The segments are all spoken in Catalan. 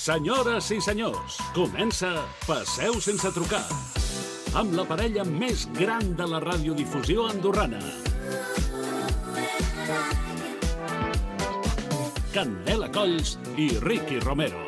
Senyores i senyors, comença Passeu sense trucar, amb la parella més gran de la radiodifusió andorrana. Candela Colls i Ricky Romero.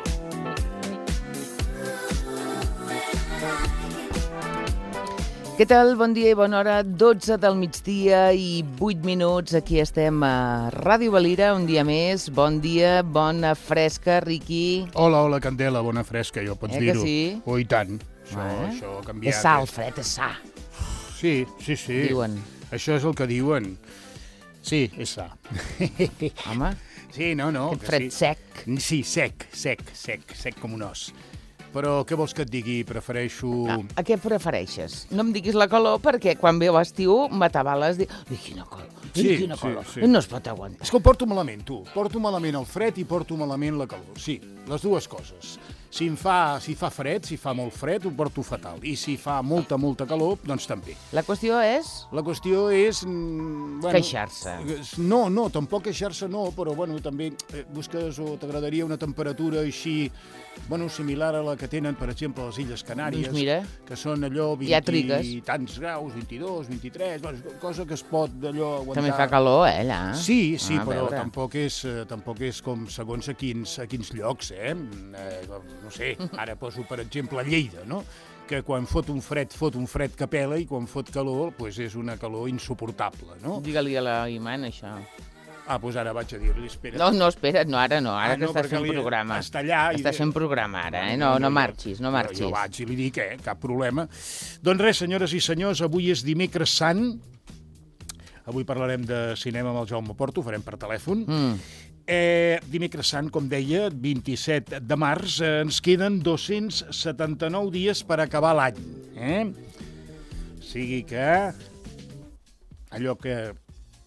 Què tal? Bon dia i bona hora. 12 del migdia i 8 minuts. Aquí estem a Ràdio Valira, un dia més. Bon dia, bona fresca, Riqui. Hola, Candela, bona fresca, jo pots dir-ho. Que sí? Oh, i tant. Això ha canviat. És sa, el fred, és sa. Sí. Diuen. Això és el que diuen. Sí, és sa. Home, Sí, no. aquest fred sec. Sí, sec com un os. Però què vols que et digui? Prefereixo... A què prefereixes? No em diguis la calor perquè quan veu estiu m'atabales dir quina calor, quina calor. Sí. No es pot aguantar. És que ho porto malament, tu. Porto malament el fred i porto malament la calor. Sí, les dues coses. Si fa fred, si fa molt fred, ho porto fatal. I si fa molta calor, doncs també. La qüestió és La qüestió és... queixar-se. No, tampoc queixar-se no, però també busques o t'agradaria una temperatura així, similar a la que tenen, per exemple, a les Illes Canàries, Doncs mira, que són allò 20 ja trigues. i tants graus, 22, 23, cosa que es pot d'allò aguantar. També fa calor, allà. Sí, A però veure. tampoc és com segons a quins llocs, no sé, ara poso, per exemple, a Lleida, no? Que quan fot un fred que pela i quan fot calor, és una calor insuportable, no? Digue-li a la Iman, això. Doncs ara vaig a dir-li, espera. No, espera't, ara que estàs fent perquè programa. està allà i- Estàs fent programa ara, No marxis, no marxis. Jo vaig i li dic, cap problema. Doncs res, senyores i senyors, avui és dimecres sant. Avui parlarem de cinema amb el Jaume Porto, ho farem per telèfon. Dimecres sant, com deia, 27 de març, ens queden 279 dies per acabar l'any. O sigui que allò que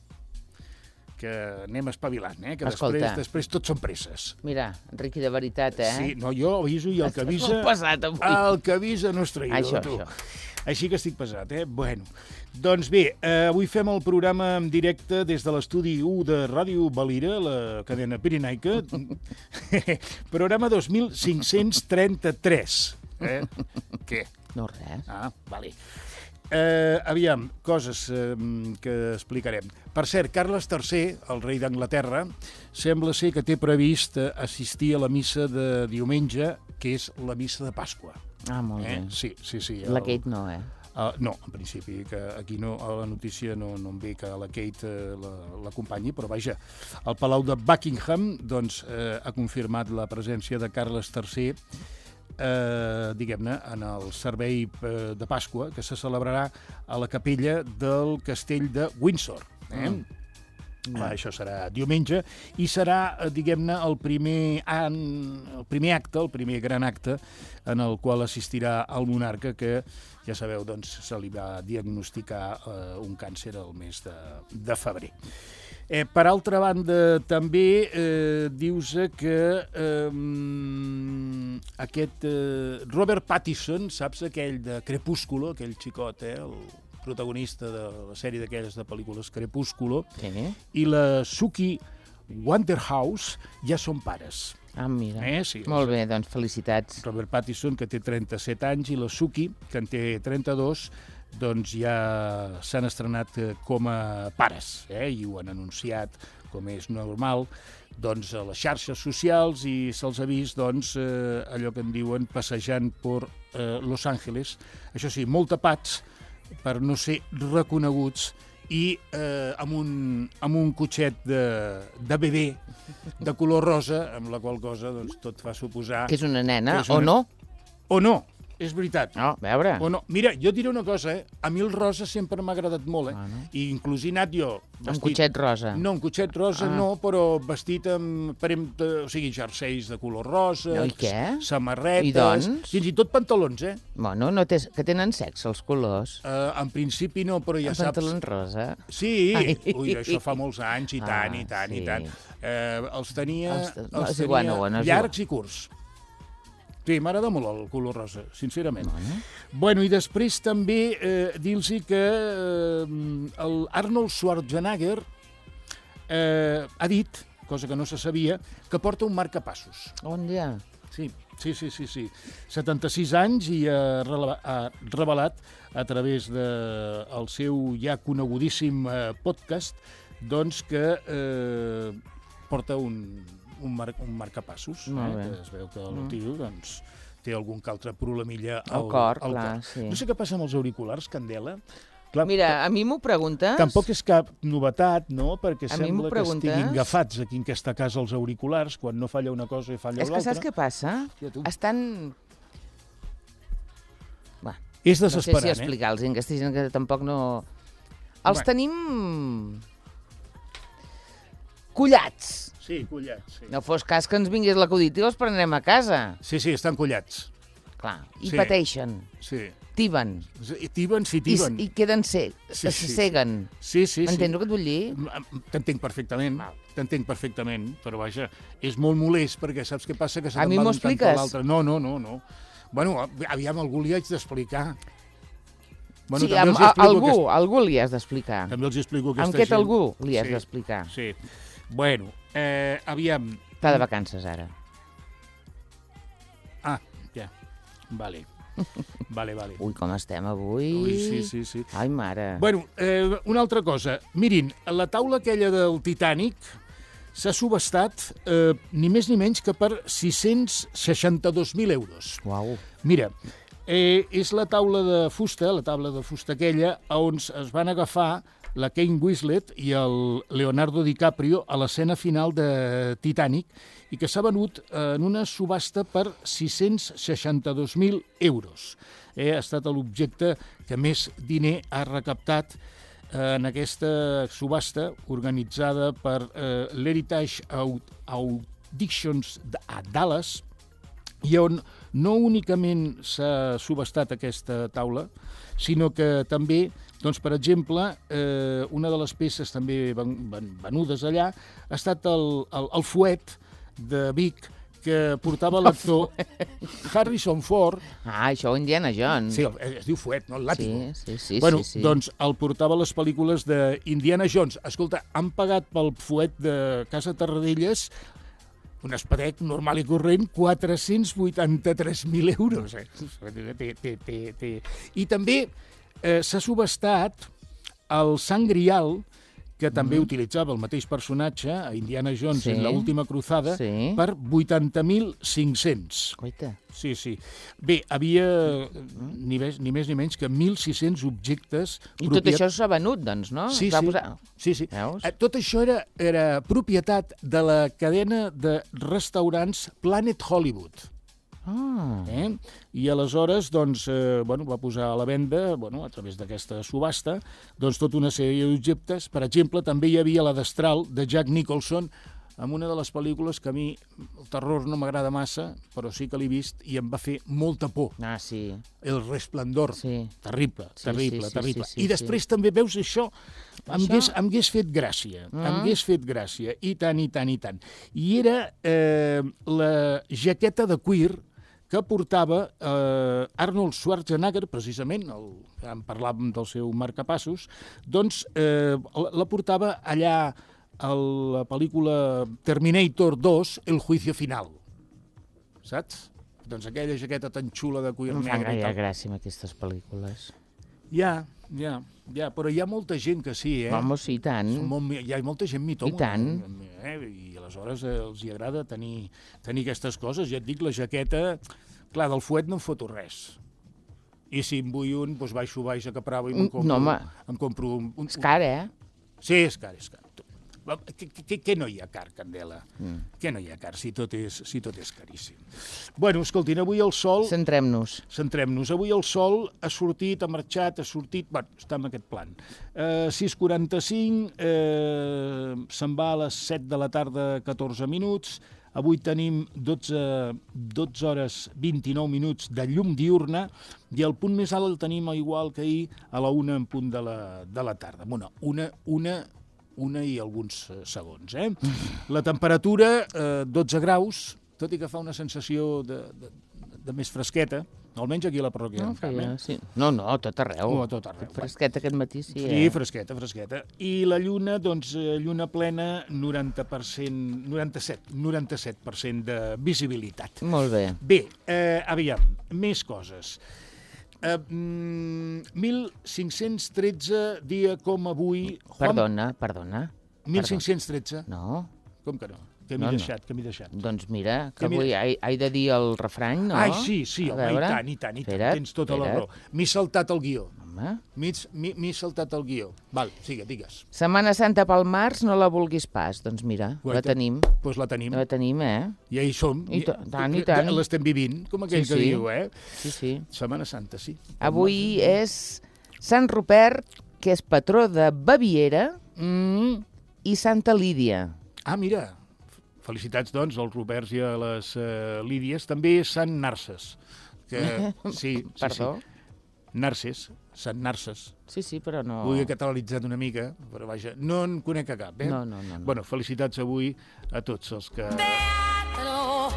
anem espavilant, que Escolta. després tot són presses. Mira, Riqui, de veritat, Sí, no, jo aviso i el que avisa... Estàs molt pesat, avui. El que avisa no és traïdor, tu. Així que estic pesat, Bueno, doncs bé, avui fem el programa en directe des de l'estudi 1 de Ràdio Valira, la cadena pirenaica. Programa 2533. Què? No, res. Vale. Aviam, coses que explicarem. Per cert, Carles III, el rei d'Anglaterra, sembla ser que té previst assistir a la missa de diumenge, que és la missa de Pasqua. Molt bé. Sí. La Kate no, No, en principi, que aquí no, a la notícia no em ve que la Kate l'acompanyi, però vaja, el Palau de Buckingham ha confirmat la presència de Carles III diguem-ne, en el servei de Pasqua, que se celebrarà a la capella del castell de Windsor. Això serà diumenge, i serà, diguem-ne, el primer acte, el primer gran acte, en el qual assistirà el monarca, que, ja sabeu, se li va diagnosticar un càncer al mes de febrer. Per altra banda, també dius que aquest Robert Pattinson, saps, aquell de Crepúsculo, aquell xicot, el protagonista de la sèrie d'aquelles de pel·lícules Crepúsculo, i la Suki Waterhouse ja són pares. Mira. Sí, Molt bé, doncs felicitats. Robert Pattinson, que té 37 anys, i la Suki, que en té 32, doncs ja s'han estrenat com a pares, i ho han anunciat, com és normal, doncs a les xarxes socials, i se'ls ha vist, allò que en diuen passejant per Los Angeles, això sí, molt tapats, per no ser reconeguts, i amb un cotxet de bebè de color rosa, amb la qual cosa tot fa suposar... Que és una nena, o no? O no, és veritat. No, a veure. O no. Mira, jo diré una cosa, a mi el rosa sempre m'ha agradat molt, i inclús he anat jo... Un cotxet rosa. No, un cotxet rosa no, però vestit amb, jerseis de color rosa, I què? samarretes... I doncs? Fins i tot pantalons, Bueno, que tenen sexe, els colors. En principi no, però ja saps... Pantalons rosa. Sí, això fa molts anys, i tant. Els tenia llargs i curts. Sí, m'agrada molt el color rosa, sincerament. Bueno, i després també dir-los que l'Arnold Schwarzenegger ha dit, cosa que no se sabia, que porta un marcapassos. On ja? Sí. 76 anys i ha revelat a través del seu ja conegudíssim podcast doncs que porta un marcapassos, que es veu que el tio doncs, té algun que altre problemilla al cor. Sí. No sé què passa amb els auriculars, Candela. Clar, mira, a mi m'ho preguntes... Tampoc és cap novetat, no? Perquè a sembla que estiguin agafats aquí en aquesta casa els auriculars, quan no falla una cosa i falla l'altra. És que saps què passa? Estan... És desesperant, no sé si explicar-los, aquesta gent que tampoc no... Els tenim... collats. Sí, collats. Sí. No fos cas que ens vingués l'acudit i els prenem a casa. Sí, estan collats. Clar, i pateixen. Sí. Tiben. Tiben. I queden seguen. Sí. Entens el que et vull dir? T'entenc perfectament, però vaja, és molt molest perquè saps què passa? Que se te'n va d'un cantó a l'altre. No. Bueno, aviam, algú li haig d'explicar. Bueno, sí, algú li has d'explicar. També els explico aquesta gent. Amb què algú li has d'explicar? Sí. Bueno, aviam... Està de vacances, ara. Ah, ja. Vale. Ui, com estem avui. Ui, sí. Ai, mare. Bueno, una altra cosa. Mirin, la taula aquella del Titanic s'ha subestat ni més ni menys que per 662.000 euros. Uau. Mira, és la taula de fusta aquella, on es van agafar la Kate Winslet i el Leonardo DiCaprio a l'escena final de Titanic i que s'ha venut en una subhasta per 662.000 euros. Ha estat l'objecte que més diner ha recaptat en aquesta subhasta organitzada per l'Heritage Auctions a Dallas i on no únicament s'ha subhastat aquesta taula, sinó que també, doncs, per exemple, una de les peces també venudes allà ha estat el fuet de Vic que portava l'actor Harrison Ford. Ah, això Indiana Jones. Sí, es diu fuet, no? El làtigo. Sí. Bueno, doncs el portava a les pel·lícules d'Indiana Jones. Escolta, han pagat pel fuet de Casa Tarradellas un espedec normal i corrent, 483.000 euros. I també s'ha subhastat el Sant Grial, que també utilitzava el mateix personatge, a Indiana Jones en l'última cruzada, per 80.500. Coita. Sí. Bé, havia ni més ni menys que 1.600 objectes... I tot això s'ha venut, doncs, no? Sí. Veus? Tot això era propietat de la cadena de restaurants Planet Hollywood. I aleshores doncs, va posar a la venda, a través d'aquesta subhasta, doncs, tota una sèrie d'objectes. Per exemple, també hi havia la destral de Jack Nicholson, amb una de les pel·lícules que a mi el terror no m'agrada massa, però sí que l'he vist i em va fer molta por. Ah, sí. El Resplendor. Sí. Terrible. I després també veus això, em hagués fet gràcia. Em hagués fet gràcia. I tant. I era la jaqueta de cuir que portava Arnold Schwarzenegger, precisament, en parlàvem del seu marcapassos, doncs la portava allà a la pel·lícula Terminator 2, El juicio final. Saps? Doncs aquella jaqueta tan xula de cuir negre. Em fa gaire gràcia amb aquestes pel·lícules. Ja, però hi ha molta gent que sí, Vamos, i tant. Hi ha molta gent mitòmana. I tant. I aleshores els hi agrada tenir aquestes coses. Ja et dic, la jaqueta, clar, del fuet no em foto res. I si em vull un, doncs baixo baix a Caprava i em compro un... És car, Sí, és car. Què no hi ha car, Candela? Què no hi ha car, si tot és caríssim? Bueno, escoltin, avui el sol... Centrem-nos. Avui el sol ha sortit, ha marxat, bueno, està en aquest plan. 6:45, se'n va a les 7 de la tarda, 14 minuts. Avui tenim 12 hores 29 minuts de llum diurna i el punt més alt el tenim igual que ahir a la 1 en punt de la tarda. Bueno, una i alguns segons. La temperatura, 12 graus, tot i que fa una sensació de més fresqueta, Almenys aquí a la parròquia d'en Camp. Sí. No, tot arreu. A tot arreu. Fresqueta aquest matí, sí. Sí, fresqueta. I la lluna, doncs, lluna plena, 97% de visibilitat. Molt bé. Bé, aviam, més coses. 1513, dia com avui... Perdona. 1513? No. Com que no? Que m'he deixat. Doncs mira, que avui he de dir el refrany, no? Ai, sí, home, i tant. Tens tota la raó. M'he saltat el guió. M'he saltat el guió. Val, digues. Setmana Santa pel març, no la vulguis pas. Doncs mira, la tenim. Doncs la tenim. La tenim, Ja hi som. I tant. L'estem vivint, com aquell que diu, Sí. Setmana Santa, sí. Avui és Sant Rupert, que és patró de Baviera, i Santa Lídia. Ah, mira. Felicitats, doncs, als Ruperts i a les Lídies. També Sant Narces. Sí. Perdó? Narces, Sant Narces. Sí, però no... Ho he catalanitzat una mica, però vaja, no en conec a cap, No. Bueno, felicitats avui a tots els que... Teatro.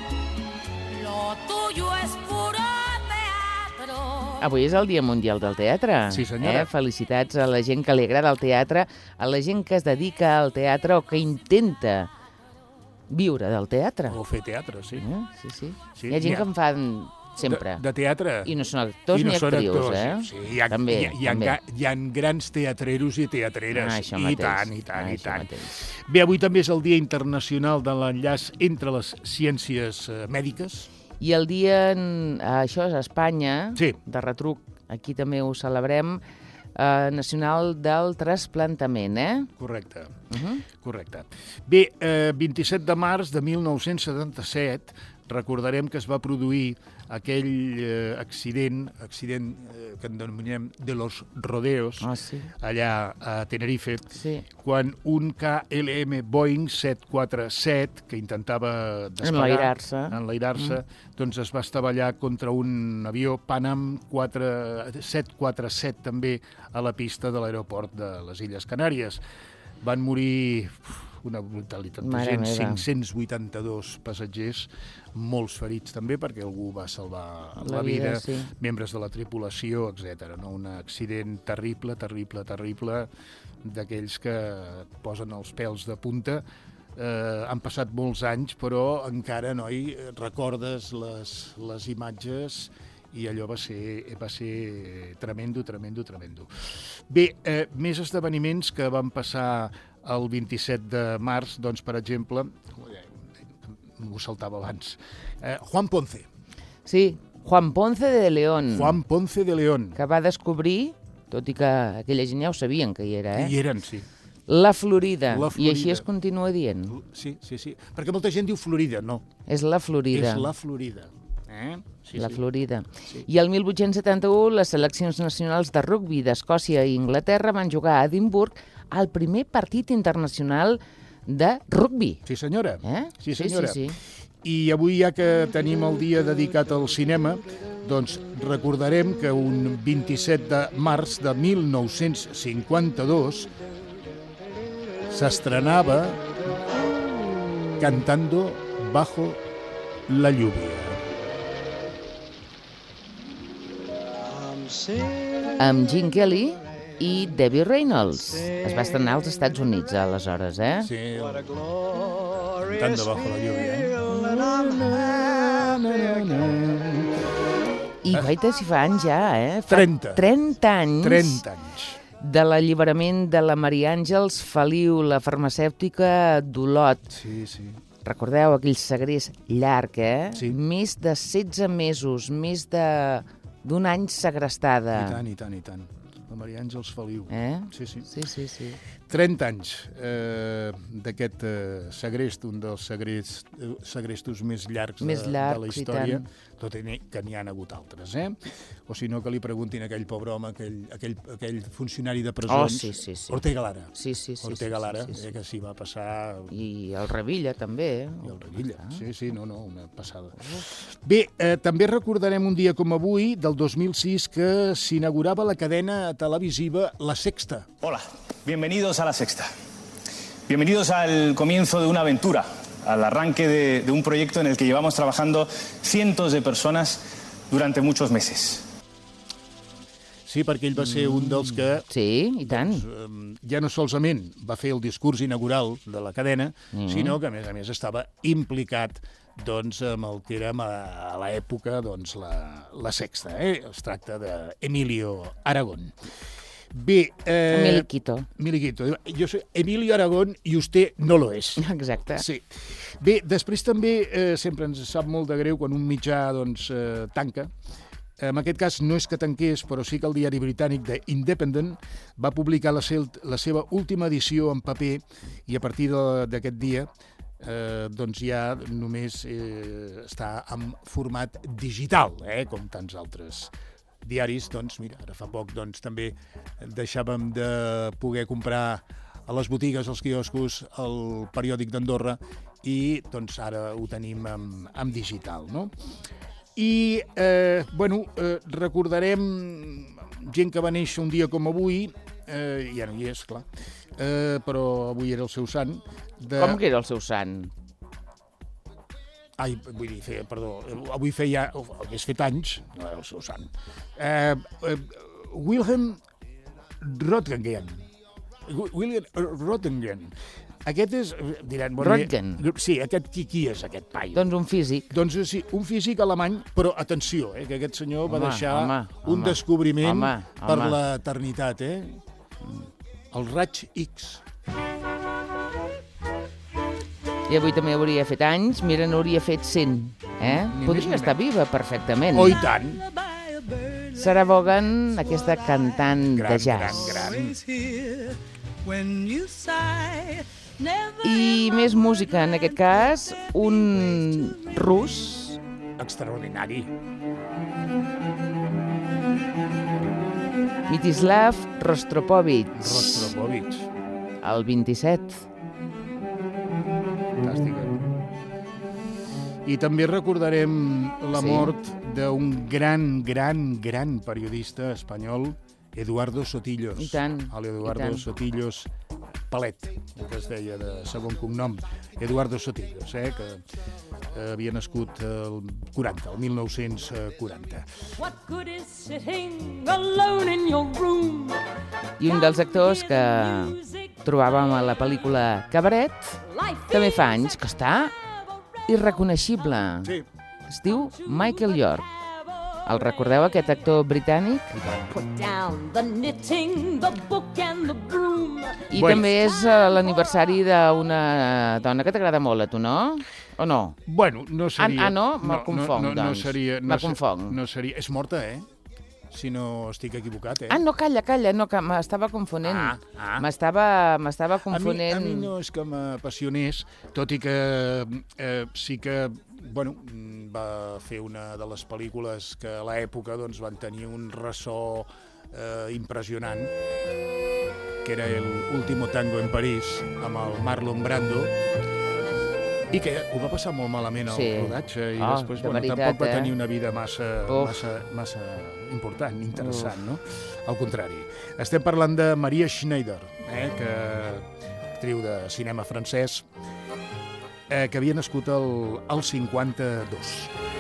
Lo tuyo es puro teatro. Avui és el Dia Mundial del Teatre. Sí, senyora. Felicitats a la gent que li agrada el teatre, a la gent que es dedica al teatre o que intenta viure del teatre. O fer teatre, sí. Sí. Hi ha gent que en fan sempre. De teatre. I no són actors ni actrius, Sí, hi ha grans teatreros i teatreres. Això mateix. I tant. Bé, avui també és el Dia Internacional de l'Enllaç entre les Ciències Mèdiques. I el dia, això és a Espanya, Sí. de retruc, aquí també ho celebrem, nacional del trasplantament, Correcte. Bé, 27 de març de 1977, recordarem que es va produir aquell accident que en denominem de los rodeos, allà a Tenerife, quan un KLM Boeing 747, que intentava despegar, enlairar-se, doncs es va estavellar contra un avió Pan Am 747 també a la pista de l'aeroport de les Illes Canàries. Van morir una brutalitat de gent, 582 passatgers, molts ferits també, perquè algú va salvar la vida, membres de la tripulació, etc. Un accident terrible, d'aquells que et posen els pèls de punta. Han passat molts anys, però encara, noi, recordes les imatges i allò va ser tremendo. Bé, més esdeveniments que van passar el 27 de març, doncs, per exemple, m'ho saltava abans, Juan Ponce. Sí, Juan Ponce de León. Juan Ponce de León. Que va descobrir, tot i que aquella gent ja ho sabien que hi era, Hi eren, sí. La Florida. I així es continua dient. Sí. Perquè molta gent diu Florida, no. És la Florida. És la Florida. La Florida. I el 1871 les seleccions nacionals de rugbi d'Escòcia i Inglaterra van jugar a Edimburg el primer partit internacional de rugbi. Sí, senyora. Sí. I avui, ja que tenim el dia dedicat al cinema, doncs recordarem que un 27 de març de 1952 s'estrenava Cantando bajo la lluvia. Amb Gene Kelly i Debbie Reynolds. Es va estrenar als Estats Units, aleshores, Sí, Cantando bajo la lluvia. I guaita si fa anys ja, 30 anys. De l'alliberament de la Maria Àngels Feliu, la farmacèutica d'Olot. Sí. Recordeu aquell segrest llarg, Sí. Més de 16 mesos, més d'un any segrestada. I tant. La Maria Àngels Feliu. Sí. Sí. 30 anys d'aquest segrest, un dels segrestos més llargs de la història, tot i que n'hi han hagut altres, O si no, que li preguntin a aquell pobre home, aquell funcionari de presons, sí. Ortega Lara. Sí. Ortega Lara, que s'hi va passar... I el Revilla, també. I el Revilla, sí, una passada. Bé, també recordarem un dia com avui, del 2006, que s'inaugurava la cadena televisiva La Sexta. Hola, bienvenidos a La Sexta. Bienvenidos al comienzo de una aventura, al arranque de un proyecto en el que llevamos trabajando cientos de personas durante muchos meses. Sí, perquè ell va ser un dels que Sí, i tant. ja no solament va fer el discurs inaugural de la cadena, sinó que, a més, estava implicat doncs, amb el que era a l'època doncs, la Sexta. Es tracta d'Emilio Aragón. Bé... Miliquito. Miliquito. Jo soy Emilio Aragón i usted no lo es. Exacte. Sí. Bé, després també sempre ens sap molt de greu quan un mitjà doncs, tanca. En aquest cas no és que tanqués, però sí que el diari britànic The Independent va publicar la seva última edició en paper i a partir d'aquest dia doncs ja només està en format digital, com tants altres diaris. Doncs mira, ara fa poc doncs, també deixàvem de poder comprar a les botigues, als quioscos, el periòdic d'Andorra i doncs ara ho tenim en digital, no? I, recordarem gent que va néixer un dia com avui, ja no hi és, clar, però avui era el seu sant. Com que era el seu sant? Ai, vull dir, avui hagués fet anys, no era el seu sant. Wilhelm Röntgen. Aquest és... Diran, Röntgen. Sí, qui és aquest paio? Doncs un físic. Doncs sí, un físic alemany, però atenció, que aquest senyor va deixar un descobriment per l'eternitat, el raig X. I avui també hauria fet anys, mira, n'hauria fet 100, Podria estar viva perfectament. Oh, i tant! Sarah Vaughan, aquesta cantant de jazz. Gran. I més música, en aquest cas, un rus. Extraordinari. Mstislav Rostropovich. El 27. Fantàstica. I també recordarem la mort d'un gran periodista espanyol, Eduardo Sotillos. I tant. L'Eduardo Sotillos Palet, que es deia de segon cognom. Eduardo Sotillos, que havia nascut el 1940. I un dels actors que trobàvem a la pel·lícula Cabaret també fa anys que està irreconeixible. Sí. Es diu Michael York. El recordeu, aquest actor britànic? I també és l'aniversari d'una dona que t'agrada molt a tu, no? O no? Bueno, no seria... no? Me'l confonc, doncs. No seria... Me confonc. No seria... És morta, si no estic equivocat, no, calla, no, que m'estava confonent. M'estava confonent. A mi no és que m'apassionés, tot i que sí que, va fer una de les pel·lícules que a l'època van tenir un ressò impressionant, que era el Último Tango en París, amb el Marlon Brando, i que ho va passar molt malament al rodatge, i després tampoc va tenir una vida massa important, interessant, no? Al contrari. Estem parlant de Maria Schneider, actriu de cinema francès, que havia nascut al 52.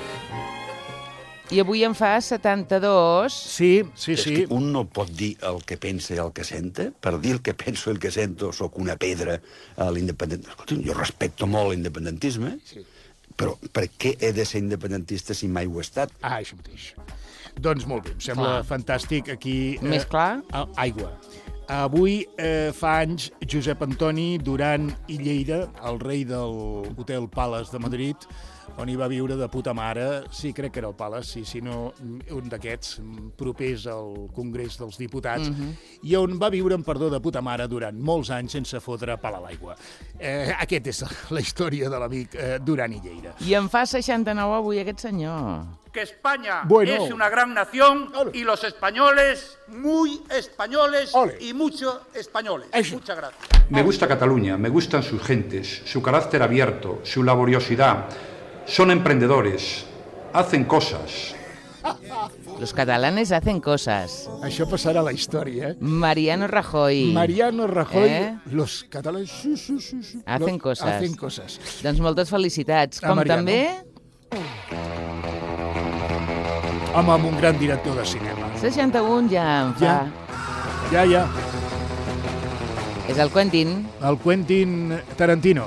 I avui en fa 72. Sí. És que un no pot dir el que pensa i el que senta. Per dir el que penso i el que sento sóc una pedra a l'independentisme. Escolta, jo respecto molt l'independentisme, però per què he de ser independentista si mai ho he estat? Això mateix. Doncs molt bé, em sembla fantàstic. Aquí... Més clar? Aigua. Avui fa anys Josep Antoni Duran i Lleida, el rei del Hotel Palace de Madrid, on hi va viure de puta mare, sí, crec que era el Palace, si no un d'aquests propers al Congrés dels Diputats, i on va viure en perdó de puta mare durant molts anys sense fotre pal a l'aigua. Aquesta és la història de l'amic Duran i Lleida. I en fa 69 avui aquest senyor. Que España es una gran nación y los españoles, muy españoles y mucho españoles. Muchas gracias. Me gusta Cataluña, me gustan sus gentes, su carácter abierto, su laboriosidad. Son emprendedores, hacen cosas. Los catalanes hacen cosas. Això passarà a la història, Mariano Rajoy. Los catalanes... Hacen cosas. Hacen cosas. Doncs moltes felicitats. Com també... Home, amb un gran director de cinema. 61 ja en fa. Ja. És el Quentin. El Quentin Tarantino.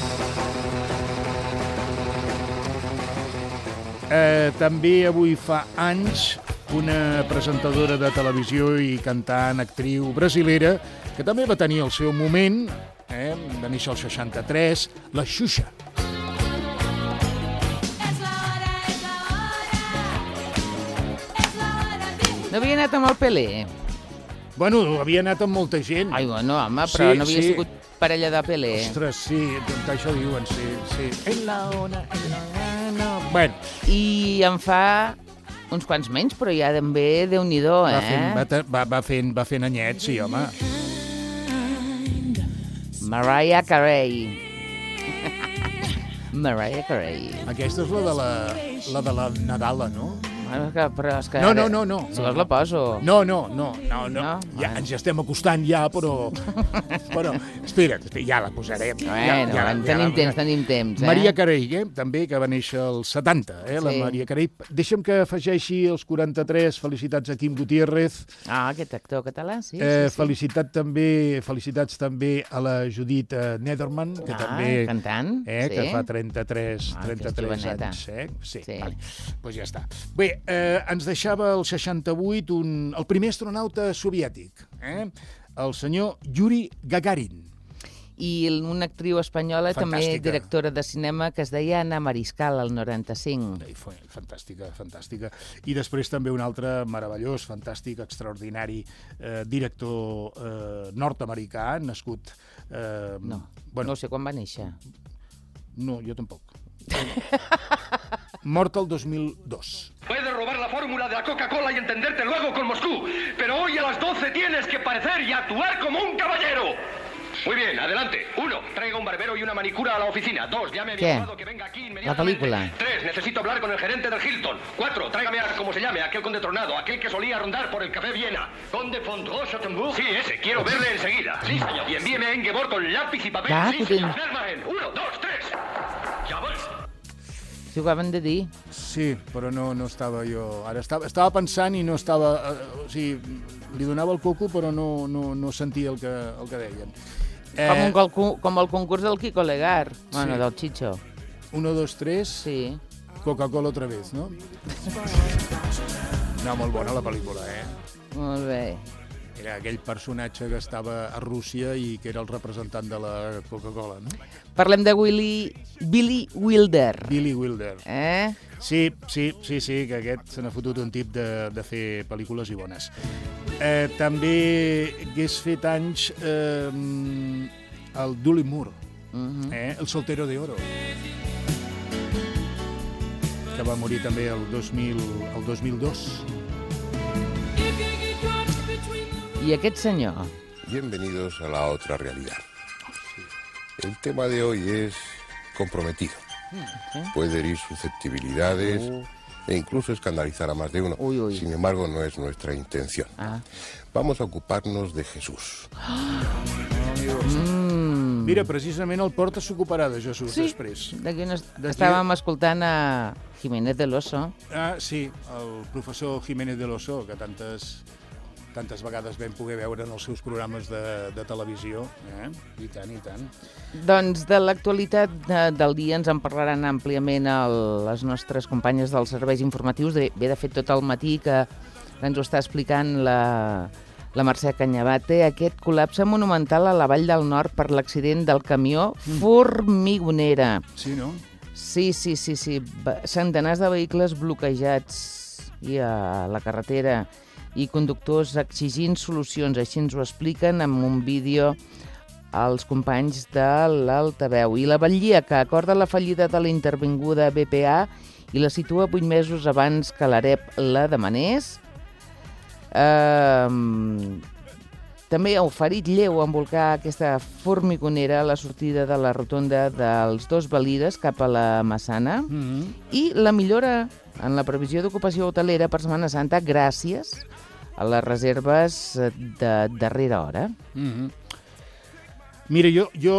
També avui fa anys una presentadora de televisió i cantant, actriu brasilera, que també va tenir el seu moment, va néixer el 63, la Xuxa. No havia anat amb el Pelé? Bueno, havia anat amb molta gent. Ai, bueno, home, però no havia sigut parella de Pelé. Ostres, sí, això diuen, sí. En la ona. Bueno. I en fa uns quants menys, però ja també Déu-n'hi-do, Va fent anyets, sí, home. Mariah Carey. Mariah Carey. Aquesta és la de la Nadala, no? Però és que... No. Si vols la poso. No. Ja ens estem acostant ja, però... Espera, ja la posarem. Tenim temps. Maria Carey, també, que va néixer als 70, la Maria Carey. Deixa'm que afegeixi els 43 felicitats a Quim Gutiérrez. Aquest actor català, sí. Felicitats també a la Judit Nederman, que també... Cantant. Que fa 33 anys. Sí. Doncs ja està. Bé, ens deixava el 68 el primer astronauta soviètic, el senyor Yuri Gagarin. I una actriu espanyola, també directora de cinema, que es deia Ana Mariscal, al 95. Fantàstica. I després també un altre meravellós, fantàstic, extraordinari director nord-americà, nascut... No sé quan va néixer. No, yo tampoco. Mort el 2002. Puedes robar la fórmula de la Coca-Cola y entenderte luego con Moscú, pero hoy a las 12 tienes que parecer y actuar como un caballero. Muy bien, adelante. 1, traiga un barbero y una manicura a la oficina. 2, llame a mi abogado que venga aquí inmediatamente. La película. 3, necesito hablar con el gerente del Hilton. 4, tráigame a, como se llame, aquel conde tronado, aquel que solía rondar por el Café Viena. ¿Conde Fondreau-Chateaubourg? Sí, ese, quiero verle enseguida. Sí, señor. Y envíeme a Ingeborg con lápiz y papel. Sí, señor. 1, 2, 3. Ja vols. Si ho acaben de dir. Sí, però no estava jo... Ara estava pensant i no estava... O sigui, li donava el coco, però no sentia el que deien. Com el concurs del Kiko Legar. Bueno, del Chicho. 1, 2, 3... Sí. Coca-Cola otra vez, no? No, molt bona la pel·lícula, Molt bé. Era aquell personatge que estava a Rússia i que era el representant de la Coca-Cola, no? Parlem de Billy Wilder. Billy Wilder. Sí, que aquest se n'ha fotut un tip de fer pel·lícules i bones. També hagués fet anys el Dudley Moore, el soltero de oro, que va morir també el 2002. ¿Y aquest senyor? Bienvenidos a la otra realidad. El tema de hoy es comprometido. Puede herir susceptibilidades e incluso escandalizar a más de uno. Sin embargo, no es nuestra intención. Vamos a ocuparnos de Jesús. Mira, precisament el Porta s'ocuparà de Jesús després. Estàvem escoltant a Jiménez del Oso. Sí, el professor Jiménez del Oso, que tantes vegades vam poder veure en els seus programes de televisió. I tant. Doncs de l'actualitat del dia ens en parlaran àmpliament les nostres companyes dels serveis informatius. De fet, tot el matí que ens ho està explicant la Mercè Canyabate, aquest col·lapse monumental a la Vall del Nord per l'accident del camió Formigonera. Sí, no? Sí. Centenars de vehicles bloquejats a la carretera i conductors exigint solucions. Així ens ho expliquen amb un vídeo als companys de l'Altaveu. I la Batllia, que acorda la fallida de la intervinguda BPA i la situa 8 mesos abans que l'Arep la demanés. També ha oferit lleu a envolcar aquesta Formigonera a la sortida de la rotonda dels Dos Valides cap a la Massana i la millora en la previsió d'ocupació hotelera per Setmana Santa gràcies a les reserves de darrera hora. Mira, jo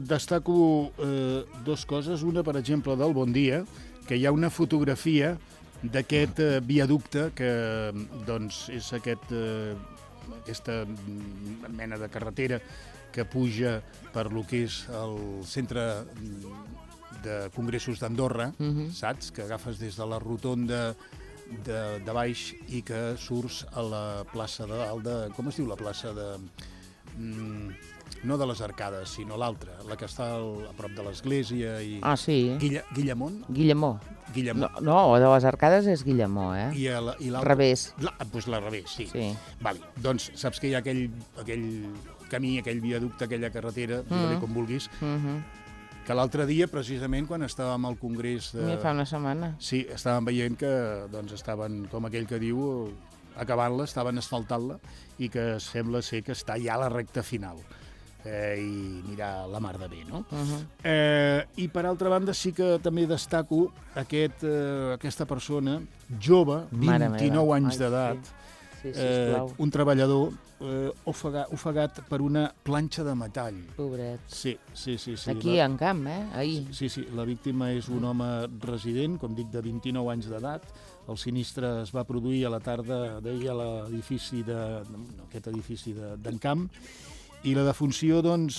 destaco dues coses. Una, per exemple, del Bon Dia, que hi ha una fotografia d'aquest viaducte que doncs, és aquesta mena de carretera que puja per lo que és el centre de congressos d'Andorra, saps? Que agafes des de la rotonda de baix i que surts a la plaça de dalt de... Com es diu la plaça de... No de les Arcades, sinó l'altra, la que està a prop de l'església i... Ah, sí. Guillemont? Guillemó. No, de les Arcades és Guillemó, eh? I l'altra? Revés. Doncs la Revés, sí. Vale. Doncs saps que hi ha aquell camí, aquell viaducte, aquella carretera, digue-li com vulguis, que l'altre dia, precisament, quan estàvem al Congrés... Fa una setmana. Sí, estàvem veient que estaven, com aquell que diu, acabant-la, estaven asfaltant-la, i que sembla ser que està ja a la recta final. I mirar la mar de bé, no? I per altra banda sí que també destaco aquesta persona jove, 29 anys d'edat, un treballador ofegat per una planxa de metall. Pobret. Sí. Aquí en camp, ahir. Sí, la víctima és un home resident, com dic, de 29 anys d'edat. El sinistre es va produir a la tarda d'ahir a l'edifici aquest edifici d'Encamp, i la defunció, doncs,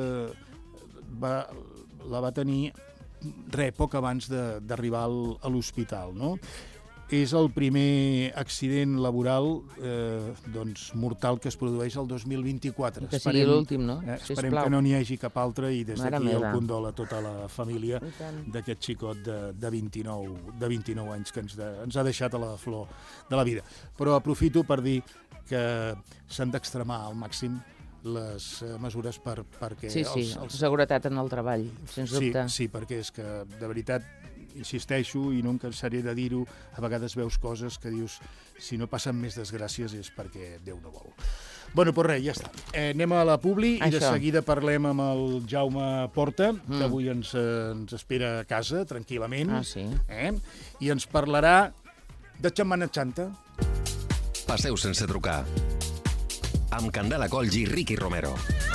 la va tenir poc abans d'arribar a l'hospital, no? És el primer accident laboral mortal que es produeix el 2024. Que sigui l'últim, no? Esperem que no n'hi hagi cap altre, i des d'aquí el condol a tota la família d'aquest xicot de 29 anys que ens ha deixat a la flor de la vida. Però aprofito per dir que s'han d'extremar al màxim les mesures perquè... Sí, seguretat en el treball, sens dubte. Sí, perquè és que, de veritat, insisteixo, i no em cansaré de dir-ho, a vegades veus coses que dius, si no passen més desgràcies és perquè Déu no vol. Bueno, doncs res, ja està. Anem a la publi i de seguida parlem amb el Jaume Porta, que avui ens espera a casa, tranquil·lament. I ens parlarà de Setmana Santa. Passeu sense trucar. Amb Candela Colls i Ricky Romero.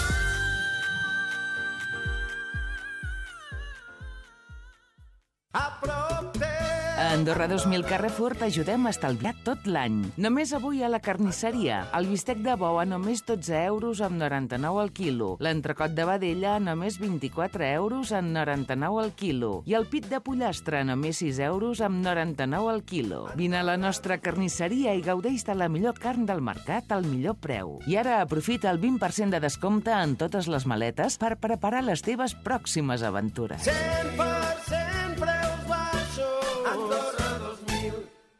A Andorra 2000 Carrefour t'ajudem a estalviar tot l'any. Només avui a la carnisseria. El bistec de bou a només 12 euros amb 99 al quilo. L'entrecot de vedella a només 24 euros amb 99 al quilo. I el pit de pollastre a només 6 euros amb 99 al quilo. Vine a la nostra carnisseria i gaudeix de la millor carn del mercat al millor preu. I ara aprofita el 20% de descompte en totes les maletes per preparar les teves pròximes aventures. 100% preus baixos. Andorra 2000.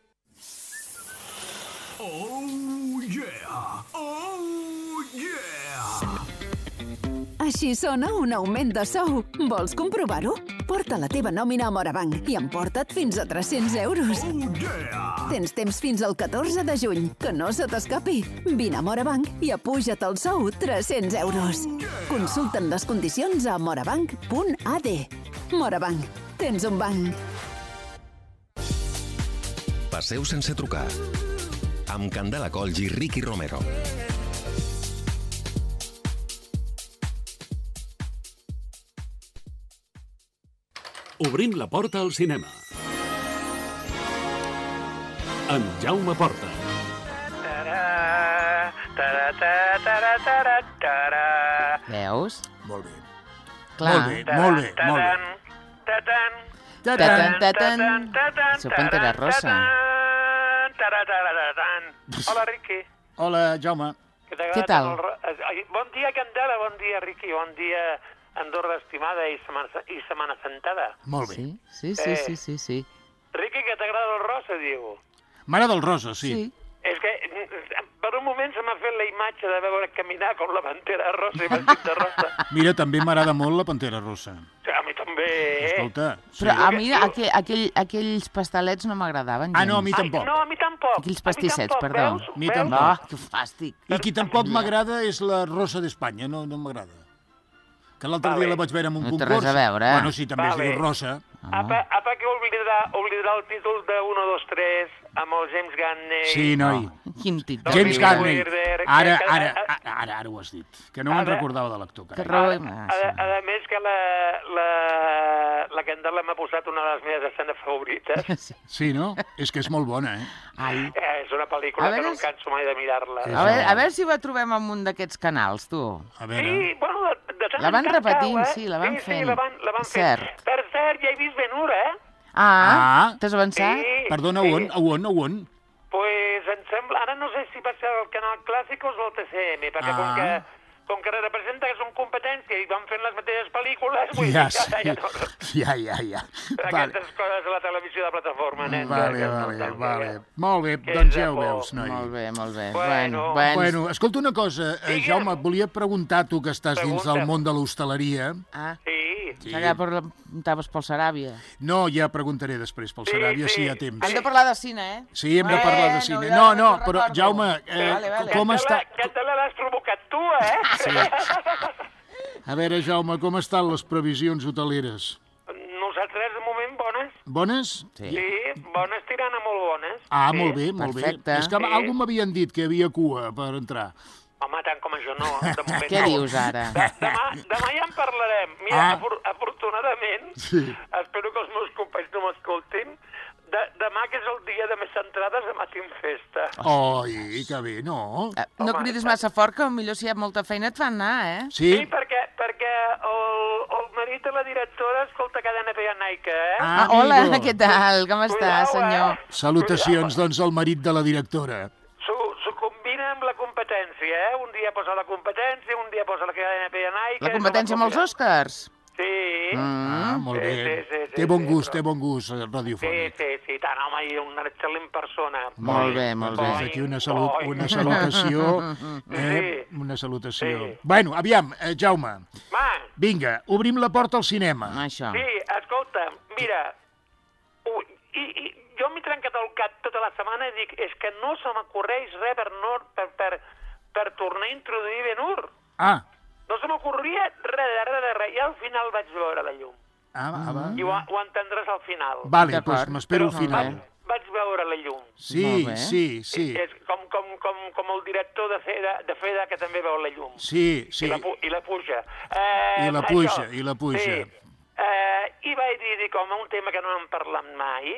Oh yeah! Oh yeah! Així sona un augment de sou. Vols comprovar-ho? Porta la teva nòmina a Morabanc i emporta't fins a 300 euros. Oh yeah! Tens temps fins al 14 de juny. Que no se t'escapi. Vine a Morabanc i apuja't el sou 300 euros. Consulta'n les condicions a morabanc.ad. Morabanc. Tens un banc. Passeu sense trucar. Amb Candela Colls i Ricky Romero. Obrim la porta al cinema. Amb Jaume Porta. Veus? Molt bé. Clar. Molt bé. Això Pantera Rosa. Hola, Ricky. Hola, Jaume. Què tal? Bon dia, Candela, bon dia, Ricky, bon dia, Andorra estimada i Setmana Santada. Molt bé. Sí. Ricky, que t'agrada el rosa, diu? M'agrada el rosa, sí. És que per un moment se m'ha fet la imatge de veure caminar com la Pantera Rosa i vestit de rosa. Mira, també m'agrada molt la Pantera Rosa. A mi també, Escolta. Sí. Però a mi aquells pastelets no m'agradaven gens. No, a mi tampoc. No, a mi tampoc. Aquells pastissets, perdó. A mi tampoc. Que fàstic. I qui tampoc m'agrada és la Rosa d'Espanya, no m'agrada. Que l'altre dia la vaig veure en un concurs. No té res a veure. Bueno, sí, també es diu Rosa. Apa que oblidarà el títol de 1, 2, 3 amb el James Gunn. Sí, noi. Quin títol? James Gunn. Ara ho has dit. Que no me'n recordava de l'actor. A més que la la Kendall m'ha posat una de les meves escenes favorites. Sí, no? És que és molt bona, És una pel·lícula que no em canso mai de mirar-la. A veure si la trobem en un d'aquests canals, tu. Sí, bueno, de tant La van en tant repetint, cau, sí, la van fent. Sí, la van fent. Cert. Per cert, ja he vist Ben-Hur, T'has avançat? Sí. Perdona, on? Pues em sembla... Ara no sé si va ser el Canal Clàssic o el TCM, perquè com que representa que són competència i van fent les mateixes pel·lícules, vull dir que Ja. Aquestes coses de la televisió de plataforma, nen. Vale. Molt bé, doncs ja ho veus, noi. Molt bé. Bueno, escolta una cosa, Jaume, et volia preguntar, tu que estàs dins del món de l'hostaleria... Sí. Ja preguntaves pel Saràbia. No, ja preguntaré després pel Saràbia si hi ha temps. Hem de parlar de cine, Sí, hem de parlar de cine. No, però, Jaume, com està... Que te l'has provocat tu, Sí. A veure, Jaume, com estan les previsions hoteleres? Nosaltres, de moment, bones. Bones? Sí, bones tirant a molt bones. Molt bé. Perfecte. És que algú m'havien dit que hi havia cua per entrar. Home, tant com això no, de moment Què dius ara? Demà ja en parlarem. Mira, afortunadament, espero que els meus companys no m'escoltin, demà, que és el dia de més entrades, demà tinc festa. Oi, que bé, no? No cridis massa fort, que potser si hi ha molta feina et fan anar, Sí, perquè el marit de la directora escolta Cadena Peganaica, Hola, què tal? Com estàs, senyor? Salutacions, doncs, al marit de la directora. S'ho combina amb la competència, Un dia posa la competència, un dia posa la Cadena Peganaica... La competència amb els Oscars? Sí. Molt bé. Té bon gust radiofònic. Sí, tant, home, i una excel·lent persona. Molt bé. Des d'aquí una salutació. Una salutació. Bueno, aviam, Jaume. Vinga, obrim la porta al cinema. Això. Sí, escolta, mira, jo m'he trencat el cap tota la setmana i dic, és que no se m'ocorreix res per tornar a introduir Ben-Hur. No se m'ocorria res, i al final vaig veure la llum. I ho entendràs al final. Vale, doncs m'espero al final. Vaig veure la llum. Sí. És com el director de Feda, que també veu la llum. Sí. I la puja. I la puja. I vaig dir, com un tema que no hem parlat mai,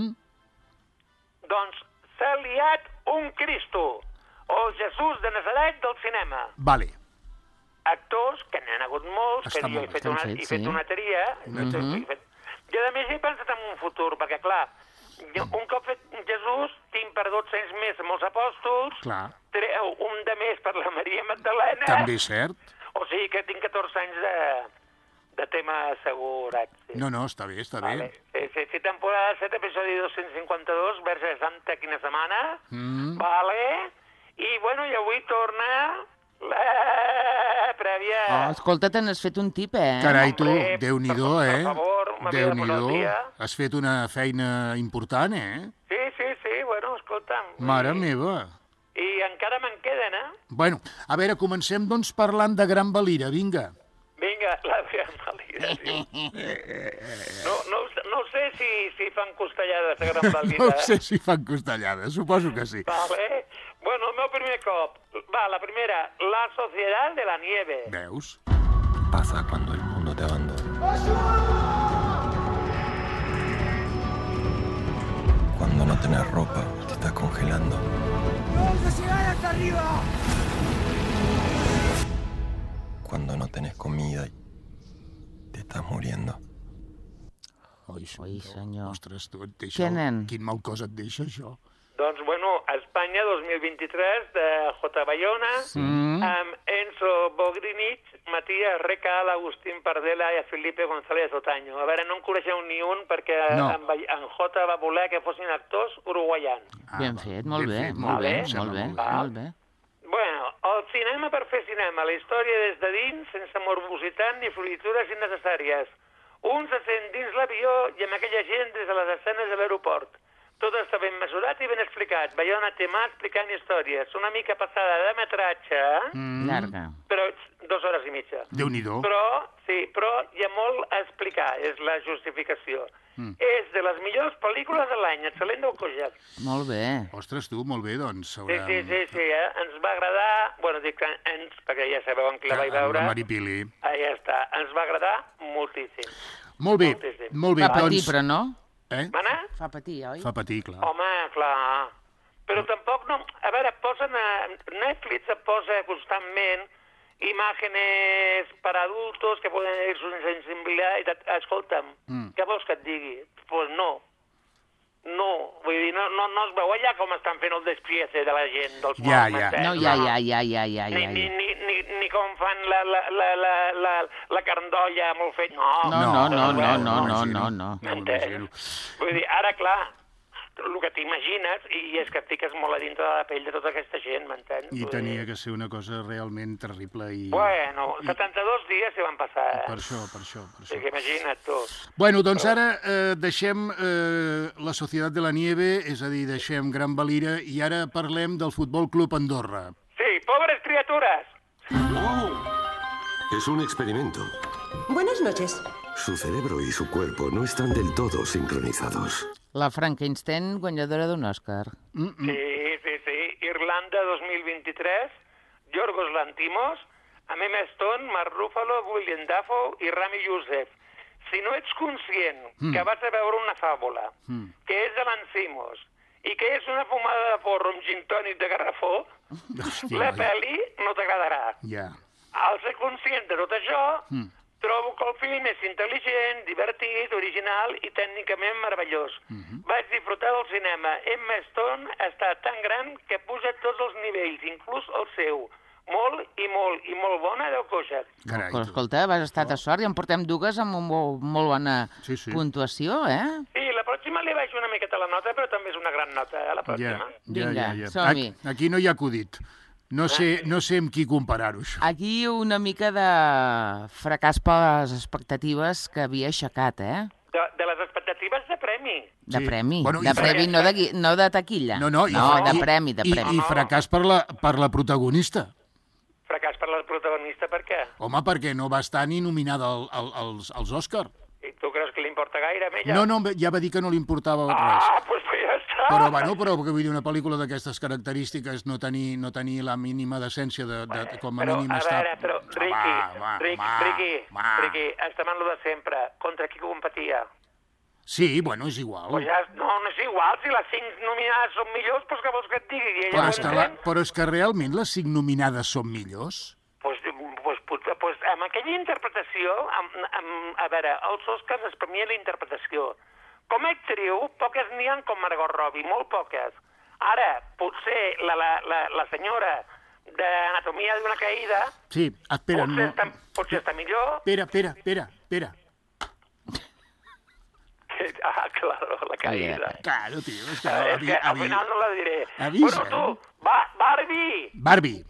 doncs s'ha liat un Cristo, o Jesús de Nazaret del cinema. Vale. Actors, que n'hi ha hagut molts, que jo he fet una tria, i a més he pensat en un futur, perquè clar, un cop fet Jesús, tinc per 12 anys més amb els apòstols, treu un de més per la Maria Magdalena... També és cert. O sigui que tinc 14 anys de tema assegurat. No, està bé. Sí, temporada 7, episodi 252, Verge Santa, quina setmana. Vale. I, bueno, i avui torna... la prèvia... Escolta, te n'has fet un tip, Carai, tu, Déu-n'hi-do, Per favor, Déu-n'hi-do. Has fet una feina important, Sí, bueno, escolta'm. Mare meva. I encara me'n queden, Bueno, a veure, comencem, doncs, parlant de Gran Valira, vinga. Vinga, la Gran Valira, sí. No sé si fan costellades a Gran Valira. No sé si fan costellades, suposo que sí. Vale. Bueno, el meu primer cop. La primera, La Sociedad de la Nieve. ¿Veus? Pasa cuando el mundo te abandona. Cuando no tenés ropa, te estás congelando. ¡Vamos a llegar hasta arriba! Cuando no tenés comida y te estás muriendo. Oi, senyor. Ostres, tu et deixa... Què, nen? Quin mal cos et deixa, això. Doncs, bueno, Espanya 2023, de J. Bayona, amb Enzo Bogrinich, Matías Recal, Agustín Pardela i Felipe González Otaño. A veure, no en coneixeu ni un perquè en J va voler que fossin actors uruguaians. Ben fet, molt bé. Bueno, el cinema per fer cinema, la història des de dins, sense morbositat ni floritures innecessàries. Un se sent dins l'avió i amb aquella gent des de les escenes de l'aeroport. Tot està ben mesurat i ben explicat. Bayona té mà explicant històries. Una mica passada de metratge. Llarga. Però 2 hores i mitja. Déu-n'hi-do. Però hi ha molt a explicar. És la justificació. És de les millors pel·lícules de l'any. Excel·lent del Kojak. Molt bé. Ostres, tu, molt bé, doncs. Sí, ens va agradar... Bueno, dic ens, perquè ja sabeu en qui la vaig veure. La Maripili. Ja està. Ens va agradar moltíssim. Molt bé. Molt bé, Fa patir, però no? Mana? Fa patir, oi? Fa patir, clar. Home, clar. Però tampoc no... A veure, Netflix et posa constantment imágenes para adultos que poden herir su sensibilitat. Escolta'm, què vols que et digui? Pues no. No, vull dir, no es veu allà com estan fent el despiece de la gent dels morts. No, ja. Ni com fan la carndolla molt fet. No. Vull dir, ara, clar, el que t'imagines, i és que et fiques molt a dintre de la pell de tota aquesta gent, m'entens? I tenia que ser una cosa realment terrible i... Bueno, 72 dies s'hi van passar, Per això. Sí, que imagina't tu. Bueno, doncs ara deixem la Societat de la Nieve, és a dir, deixem Gran Valira, i ara parlem del Futbol Club Andorra. Sí, pobres criatures! Es un experimento. Buenas noches. Su cerebro y su cuerpo no están del todo sincronizados. La Frankenstein, guanyadora d'un Òscar. Sí. Irlanda 2023, Yorgos Lanthimos, amb Emma Stone, Mark Ruffalo, William Dafoe i Rami Youssef. Si no ets conscient que vas a veure una fàbula, que és de Lanthimos, i que és una fumada de porro amb gin tònic de garrafó, la pel·li no t'agradarà. Ja. Al ser conscient de tot això, trobo que el film és intel·ligent, divertit, original i tècnicament meravellós. Vaig disfrutar del cinema. Emma Stone està tan gran que puja tots els nivells, inclús el seu. Molt bona del coixa. Però escolta, vas estar de sort i en portem dues amb molt bona puntuació, eh? Sí, la pròxima li baixo una miqueta la nota, però també és una gran nota, la pròxima. Vinga, som-hi. Aquí no hi ha acudit. No sé amb qui comparar-ho, això. Aquí una mica de fracàs per les expectatives que havia aixecat, eh? De les expectatives de premi. De premi, de premi, no de taquilla. No, de premi. I fracàs per la protagonista. Fracàs per la protagonista, per què? Home, perquè no va estar ni nominada als Òscar. I tu creus que li importa gaire a ella? No, ja va dir que no li importava res. Doncs ja està. Però vull dir, una pel·lícula d'aquestes característiques no tenir la mínima decència de com a mínim estar... Però, Riqui, estem en lo de sempre. Contra qui competia? Sí, bueno, és igual. No és igual. Si les 5 nominades són millors, doncs què vols que et digui? Però és que realment les 5 nominades són millors? Doncs amb aquella interpretació, a veure, els Oscars es premia la interpretació. Com a actriu, poques n'hi ha com Margot Robbie, molt poques. Ara, potser la senyora d'Anatomia d'una caïda... Sí, espera, no... Potser està millor... Espera. Claro, la caída. Claro, tío. Es que al final no la diré. Avisa. Bueno, tú, Barbie. Barbie.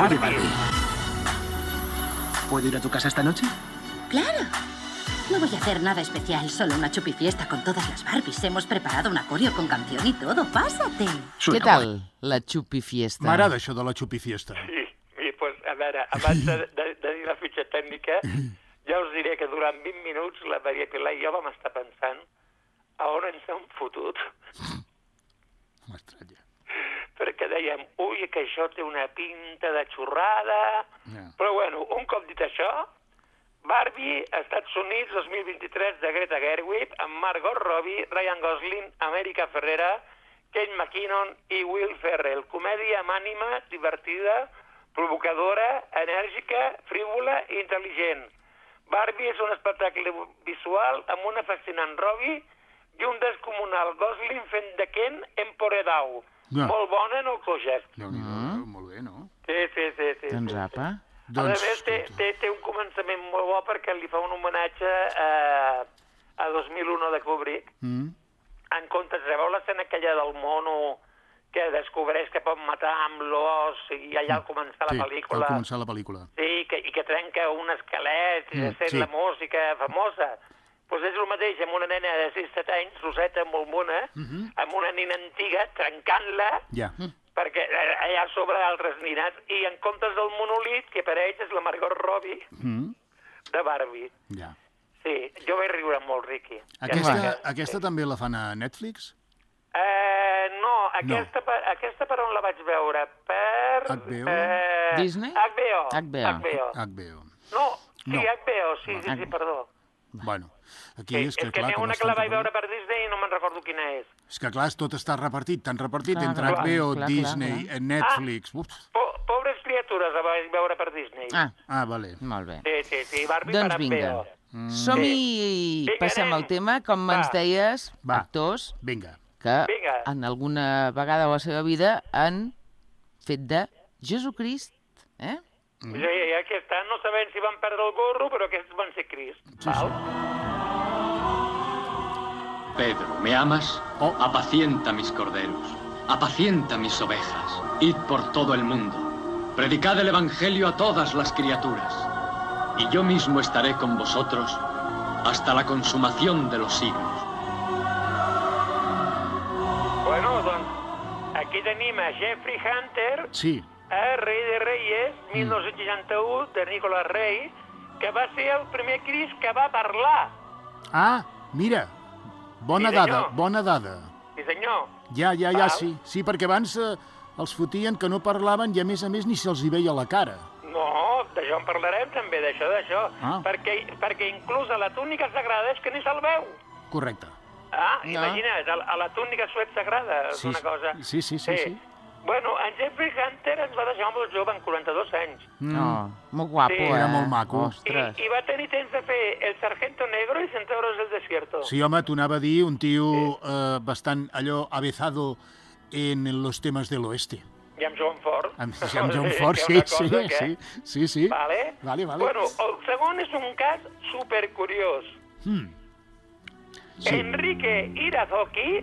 ¿Puedo ir a tu casa esta noche? ¡Claro! No voy a hacer nada especial, solo una chupifiesta con todas las Barbies. Hemos preparado un acorio con canción y todo. ¡Pásate! Què tal, la chupifiesta? M'agrada això de la chupifiesta. Sí, pues, a veure, abans de dir la fitxa tècnica, ja us diré que durant 20 minuts la Maria Pilar i jo vam estar pensant a on ens hem fotut. M'estranya. Perquè dèiem, ui, que això té una pinta de xorrada... Però bueno, un cop dit això, Barbie, Estats Units 2023 de Greta Gerwig, amb Margot Robbie, Ryan Gosling, Amèrica Ferrera, Kate McKinnon i Will Ferrell. Comèdia amb ànima, divertida, provocadora, enèrgica, frívola i intel·ligent. Barbie és un espectacle visual amb una fascinant Robbie i un descomunal Gosling fent de Ken emporedau. Molt bona en el projecte. Molt bé, no? Sí. Doncs apa. A més, té un començament molt bo perquè li fa un homenatge a 2001 de Kubrick. En comptes de veure l'escena aquella del mono que descobreix que pot matar amb l'os i allà al començar la pel·lícula. Sí, al començar la pel·lícula. Sí, i que trenca un esquelet i sent la música famosa. Doncs és el mateix amb una nena de 6-7 anys, Roseta, molt mona, amb una nina antiga, trencant-la, perquè allà sobre altres nines, i en comptes del monòlit, que per ells és la Margot Robbie de Barbie. Ja. Sí, jo vaig riure molt, Riqui. Aquesta també la fan a Netflix? No, aquesta per on la vaig veure? Per... HBO? Disney? HBO. HBO. No, sí, HBO, sí, perdó. Bueno, aquí és que n'hi ha una que la vaig veure per Disney i no me'n recordo quina és. És que, clar, tot està repartit, tan repartit entre HBO, Disney, Netflix... Pobres criatures la vaig veure per Disney. Vale. Molt bé. Sí, Barbie doncs per vinga. HBO. Som-hi i passem al tema, com ens deies, actors que en alguna vegada a la seva vida han fet de Jesucrist, I aquest any no sabem si van perdre el gorro, però aquests van ser Crist. Val? Pedro, ¿me amas? Apacienta mis corderos, apacienta mis ovejas, id por todo el mundo, predicad el evangelio a todas las criaturas, y yo mismo estaré con vosotros hasta la consumación de los siglos. Bueno, doncs, aquí tenim a Jeffrey Hunter, Rei de Reyes, 1961, de Nicolas Rey, que va ser el primer Crist que va parlar. Mira, bona dada. Sí, senyor. Ja, sí, perquè abans els fotien que no parlaven i a més ni se'ls hi veia la cara. No, d'això en parlarem també, d'això. Perquè inclús a la túnica sagrada és que ni se'l veu. Correcte. Imagina't, a la túnica suet sagrada, és una cosa... Sí. Bueno, en Jeffrey Hunter ens va deixar molt jove, amb 42 anys. No, molt guapo, Era molt maco. I va tenir temps de fer El Sargento Negro i Centauros del Desierto. Sí, home, t'ho anava a dir, un tio bastant allò avezado en los temas del oeste. I amb John Ford. Amb John Ford, sí. Vale. Bueno, el segon és un cas supercuriós. Enrique Irazoki,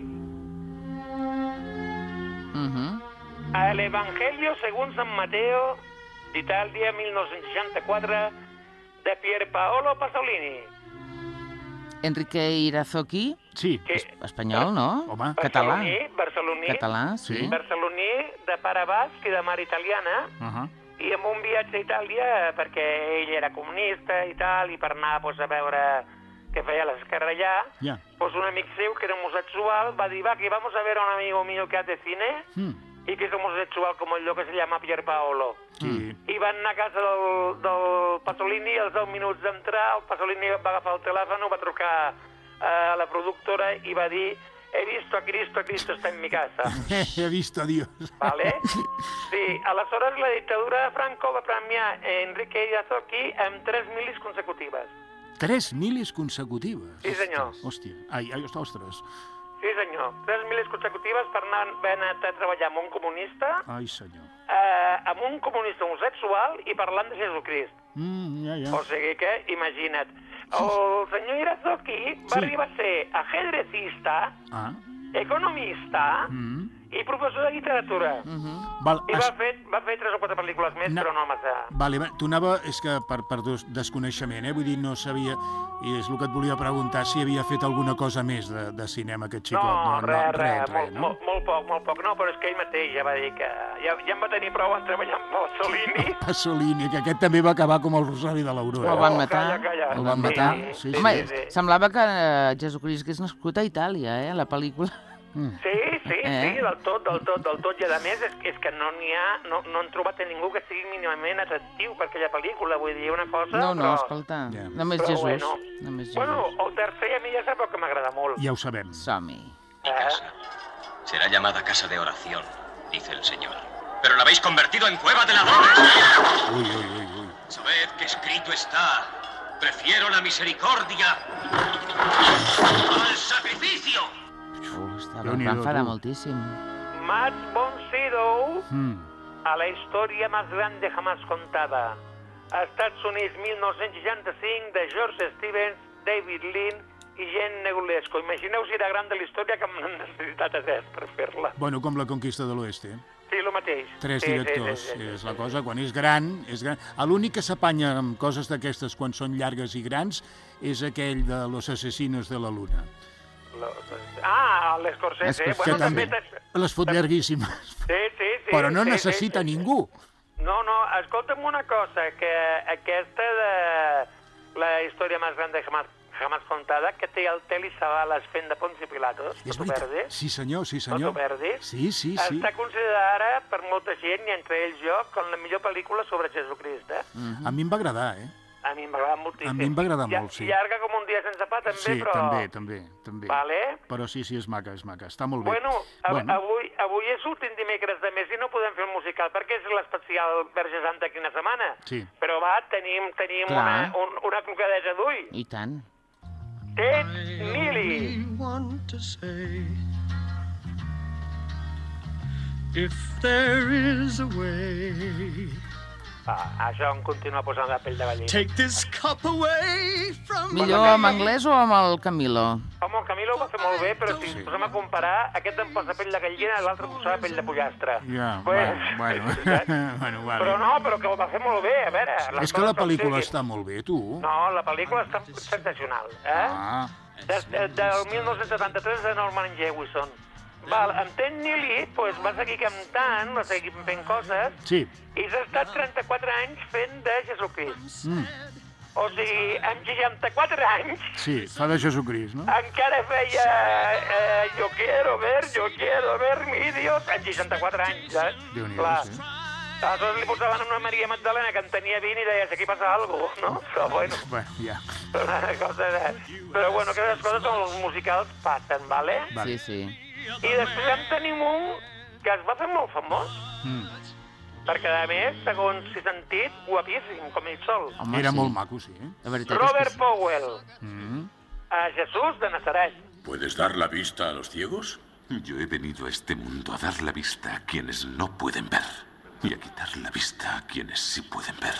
a l'Evangelio según San Mateo, d'Itàlia, 1964, de Pierpaolo Pasolini. Enrique Irazoki? Sí. Espanyol, no? Home. Català. Barceloní. Català, sí. Barceloní, de pare basc i de mare italiana, i amb un viatge a Itàlia, perquè ell era comunista i tal, i per anar a veure què feia l'esquerra allà, un amic seu, que era homosexual, va dir, que vamos a ver a un amigo mío que hace cine, y que es homosexual como yo, que se llama Pierpaolo. I van anar a casa del Pasolini, i als 10 minuts d'entrar, el Pasolini va agafar el telèfon, va trucar a la productora i va dir, he visto a Cristo está en mi casa. He visto a Dios. ¿Vale? Sí, aleshores la dictadura de Franco va premiar Enrique Irazoki amb 3 milis consecutives. 3 milis consecutives? Sí, senyor. Hòstia, ostres. Sí, senyor. 3 milis consecutives per haver anat a treballar amb un comunista, ai, senyor. amb un comunista homosexual i parlant de Jesucrist. O sigui que, imagina't, el senyor Irazoki va arribar a ser ajedrecista, economista i professor de literatura. I va fer 3 o 4 pel·lícules més, però no massa. Vale, t'ho anava, és que per desconeixement, vull dir, no sabia, i és el que et volia preguntar, si havia fet alguna cosa més de cinema, aquest xicot. No, res, molt poc, no, però és que ell mateix ja va dir que ja en va tenir prou en treballar amb Pasolini. Pasolini, que aquest també va acabar com el Rosari de l'Aurora. El van matar. El van matar, sí. Home, semblava que Jesucrist hagués nascut a Itàlia, la pel·lícula. Sí, del tot. I a més és que no han trobat a ningú que sigui mínimament atractiu per aquella pel·lícula, vull dir, una cosa... No, escolta, només Jesús. Bueno, el tercer a mi ja sap que m'agrada molt. Ja ho sabem. Som-hi. Mi casa será llamada casa de oración, dice el Señor. Pero la habéis convertido en cueva de ladrones. Uy. Sabed que escrito está, prefiero la misericordia al sacrificio. Em va enfadar moltíssim. Max von Sydow, a la història més grande jamás contada. Estats Units, 1965, de George Stevens, David Lean i Jean Negulesco. Imagineu si era gran de la història que m'han necessitat a 3 per fer-la. Bueno, com la conquista de l'Oeste. Sí, el mateix. 3 directors, és la cosa. Quan és gran, és gran. L'únic que s'apanya amb coses d'aquestes quan són llargues i grans és aquell de Los Asesinos de la Luna. l'Scorsese. Que també les fot llarguíssimes. Sí. Però no necessita ningú. No, escolta'm una cosa, que aquesta de la història més gran de jamás contada, que té el Telly Savalas fent de Ponce Pilatos, és veritat. Sí, senyor. No t'ho perdis? Sí. Està considerada per molta gent, i entre ells jo, com la millor pel·lícula sobre Jesucrist. A mi em va agradar, A mi m'agrada moltíssim. A mi em va agradar molt, sí. Llarga com un dia sense pa, també, sí, però... Sí, també. Vale. Però sí, és maca, està molt bé. Bueno, avui és l'últim dimecres de mes i no podem fer el musical perquè és l'especial Verge Santa quina setmana. Sí. Però va, tenim una clocadesa d'ull. I tant. Ted Neely. If there is a way. Això em continua posant la pell de gallina. Take this cup away from... Millor amb anglès o amb el Camilo? Home, el Camilo ho va fer molt bé, però si ens posem a comparar, aquest em posa pell de gallina i l'altre em posa pell de pollastre. Ja, bueno. Però no, però que ho va fer molt bé, a veure... És que la pel·lícula està molt bé, tu. No, la pel·lícula està sensacional, Del 1973 de Norman Jewison. En Ted Neely va seguir cantant, va seguir fent coses, i s'ha estat 34 anys fent de Jesucrist. O sigui, amb 64 anys... Sí, fa de Jesucrist, no? Encara feia yo quiero ver mi Dios, amb 64 anys, Déu-n'hi-do, sí. Aleshores li posaven una Maria Magdalena que en tenia 20 i deies, aquí passa alguna cosa, no? Però bueno... ja. Però bueno, aquestes coses com els musicals passen, vale? Sí. I després en tenim un que es va fer molt famós, perquè a més, segons si sentit, guapíssim, com ell sol. Era molt maco, sí. Robert Powell, a Jesús de Nazaret. ¿Puedes dar la vista a los ciegos? Yo he venido a este mundo a dar la vista a quienes no pueden ver y a quitar la vista a quienes sí pueden ver.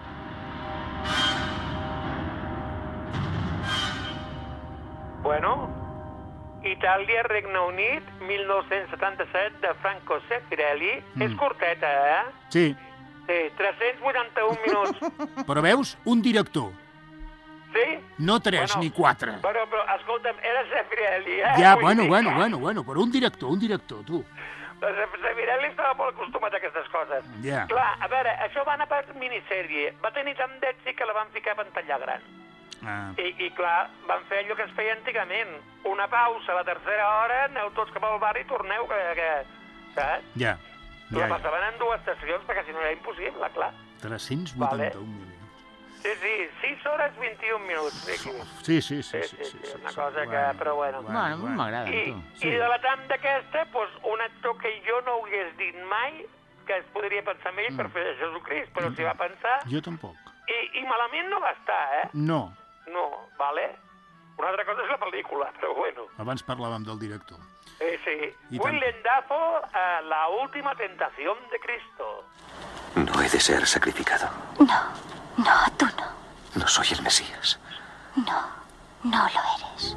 Bueno... Itàlia, Regne Unit, 1977, de Franco Zeffirelli. És curteta, Sí. Sí, 381 minuts. Però veus? Un director. Sí? No 3 ni 4. Però, escolta'm, era Zeffirelli, Ja, bueno, però un director, tu. Zeffirelli estava molt acostumat a aquestes coses. Ja. Clar, a veure, això va anar per minissèrie. Va tenir tant d'èxit que la van ficar a pantalla gran. I clar, van fer allò que es feia antigament. Una pausa a la tercera hora, aneu tots cap al bar i torneu, saps? Ja. La passaven en 2 estacions perquè si no era impossible, clar. 381 minuts. Sí, 6 hores 21 minuts. Sí. Una cosa que, però bueno. Bueno, m'agrada, tu. I de la tant d'aquesta, un actor que jo no hagués dit mai que es podria pensar en ell per fer de Jesucrist, però s'hi va pensar... Jo tampoc. I malament no va estar, No. No, vale? Una altra cosa és la pel·lícula, però bueno. Abans parlàvem del director. Sí. Willem Dafoe, La última tentación de Cristo. No he de ser sacrificado. No, tú no. No soy el Mesías. No lo eres.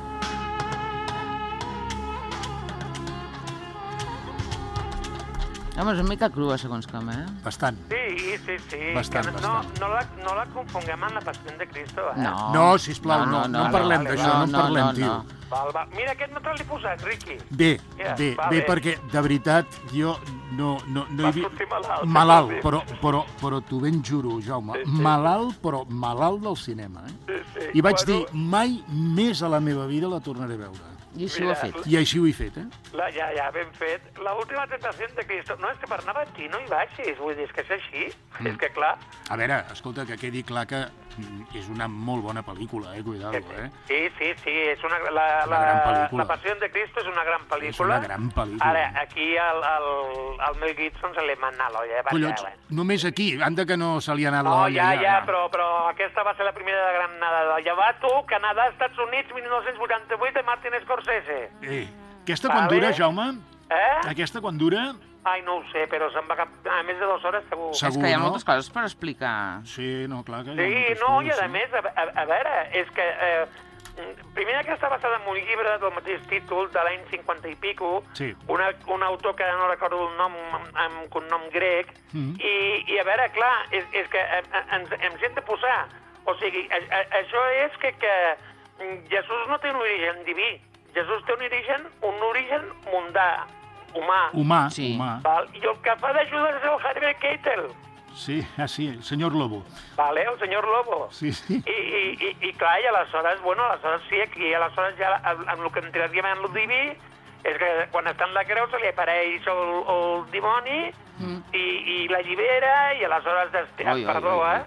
Home, és una mica crua, segons com, Bastant. Sí. Bastant. No la confonguem amb la Passió de Cristo, No, sisplau, no parlem d'això, no parlem, tio. Val. Mira, aquest no te l'he posat, Riqui. Bé, perquè, de veritat, jo no he vist... Malalt, però t'ho ben juro, Jaume, malalt, però malalt del cinema, I vaig dir, mai més a la meva vida la tornaré a veure. I així ho ha fet. I així ho he fet, Ja, ben fet. La última tentació de Cristo. No, és que per anar a aquí no hi vagis, vull dir, és que és així. És que, clar... A veure, escolta, que quedi clar que és una molt bona pel·lícula, cuidado, Sí, és una gran pel·lícula. La Passió de Cristo és una gran pel·lícula. És una gran pel·lícula. Ara, aquí el Mel Gibson se li ha anat l'olla. Collons, només aquí, anda que no se li ha anat l'olla. Ja, però aquesta va ser la primera de gran nadada. Llevat tu, Canadà, Estats Units, 1988, de Martin Scorsese. Aquesta quan dura, Jaume? Aquesta quan dura? Ai, no ho sé, però se'n va a més de 2 hores segur. És que hi ha moltes coses per explicar. Sí, no, clar que hi ha moltes coses. I a més, a veure, és que... Primer que està basada en un llibre del mateix títol de l'any 50 i pico, un autor que no recordo el nom, amb cognom grec, i a veure, clar, és que ens hem de posar. O sigui, això és que Jesús no té un origen diví. Jesús té un origen mundà, humà. Humà. I el que fa de Judas és el Harvey Keitel. Sí, el senyor Lobo. Vale, el senyor Lobo. Sí. I clar, i aleshores sí, aquí aleshores ja amb el que entraríem en el diví és que quan està en la creu se li apareix el dimoni i l'allibera i aleshores... Perdó,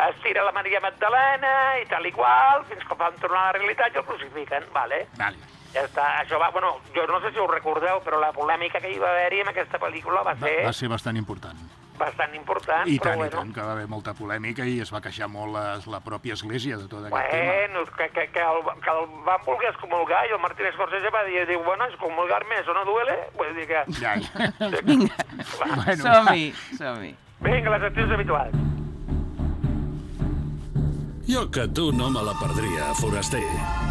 es tira la Maria Magdalena i tal i qual, fins que van tornar a la realitat i el crucifiquen, vale? Vale. Ja està, això va, bueno, jo no sé si ho recordeu, però la polèmica que hi va haver-hi amb aquesta pel·lícula va ser bastant important. Bastant important, I però tant, bueno. i tant, que va haver molta polèmica i es va queixar molt la pròpia església de tot aquest Bueno, que el van voler excomulgar i el Martínez Scorsese va dir, bueno, excomulgar-me, eso no duele? Vull dir que... Ja. Vinga, som-hi. Vinga, les accions habituals. Jo que tu no me la perdria, foraster.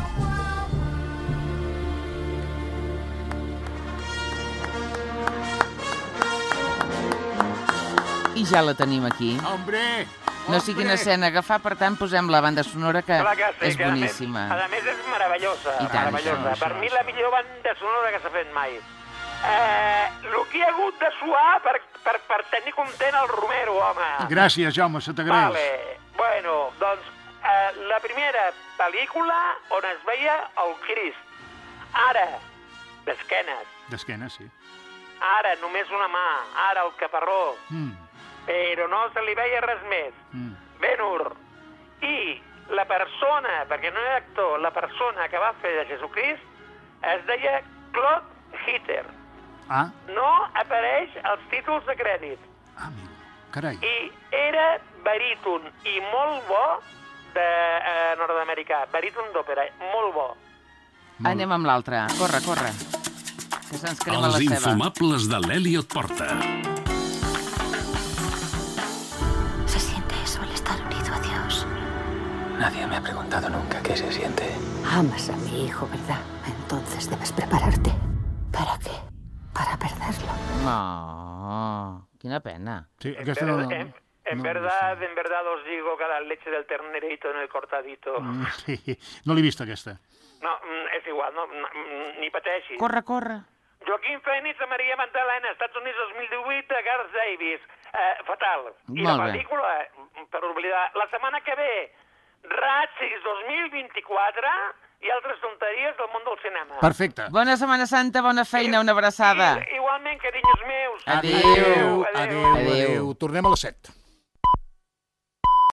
I ja la tenim aquí. Hombre! No sé quina escena agafar, per tant, posem la banda sonora, que és boníssima. A més, és meravellosa. Per mi, la millor banda sonora que s'ha fet mai. El que hi ha hagut de suar per tenir content el Romero, home. Gràcies, Jaume, se t'agraeix. Vale. Bueno, doncs, la primera pel·lícula on es veia el Crist. Ara, d'esquenes. D'esquenes, sí. Ara, només una mà. Ara, el caparró. Però no se li veia res més. Ben-Hur. I la persona, perquè no era actor, la persona que va fer de Jesucrist es deia Claude Hitter. No apareix als títols de crèdit. Carai. I era baríton i molt bo de nord-americà. Baríton d'òpera, molt bo. Anem amb l'altre. Corre, corre. Que se'ns crema la Els ceba. infumables de l'Eliot Porta. Se siente eso, el estar unido a Dios. Nadie me ha preguntado nunca qué se siente. Amas a mi hijo, ¿verdad? Entonces debes prepararte. ¿Para qué? Para perderlo. No, quina pena. Sí, aquesta no... En verdad os digo que la leche del ternerito en el cortadito. Sí, no l'he vist, aquesta. No, és igual, ni pateixis. Corre, corre. Joaquín Phoenix a Maria Magdalena, Estats Units 2018, de Garth Davis. Fatal. I Molt la bé. pel·lícula, per oblidar, la setmana que ve, Ratxis 2024 i altres tonteries del món del cinema. Perfecte. Bona Setmana Santa, bona feina, una abraçada. Igualment, carinyos meus. Adéu. Tornem a les 7.